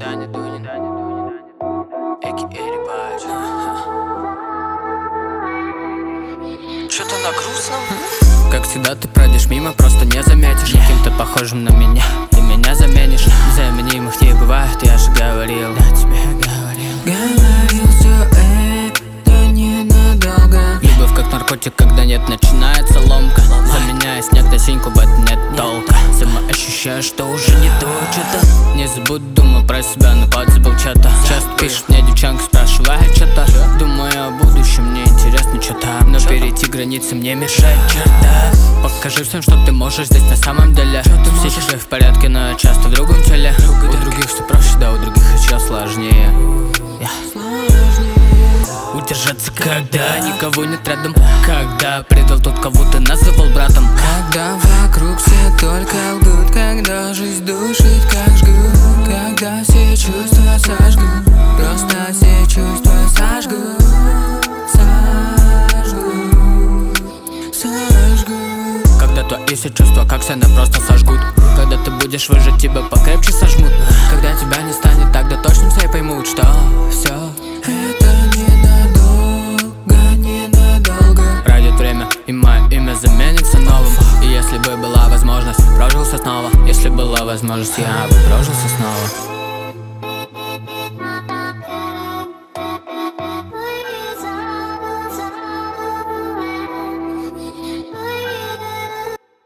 Даня Дунин, Эки Эрибач. Чё-то на грустном. Как всегда ты пройдешь мимо, просто не заметишь. Каким-то похожим на меня, ты меня заменишь. Заменимых не бывает, я же говорил. Я тебе говорил, все это ненадолго. Любовь как наркотик, когда нет, начинается ломка. Заменяя снег на синьку, в этом нет толка. Сама ощущаю, что уже не то что-то. Не забудь, думаю про себя, но подзабыл что-то. Часто пишет мне девчонка, спрашивает что-то. Думаю о будущем, мне интересно что-то. Но перейти границы мне мешает черта. Покажи всем, что ты можешь здесь на самом деле. Все же в порядке, но я часто в другом теле. У других все проще, да у других еще сложнее. Удержаться, когда никого нет рядом. Когда предал тот, кого ты называл братом. Когда вокруг все только лгут. Когда жизнь душит, как жгут. Когда все чувства сожгут. Просто все чувства сожгут. Когда твои все чувства как сено просто сожгут. Когда ты будешь выжить, тебя покрепче сожмут. Когда тебя не станет, тогда точно все поймут, что все это ненадолго. Пройдет время, и мое имя заменится новым. И если бы была возможность, прожился снова. Если была возможность, я бы прожился снова.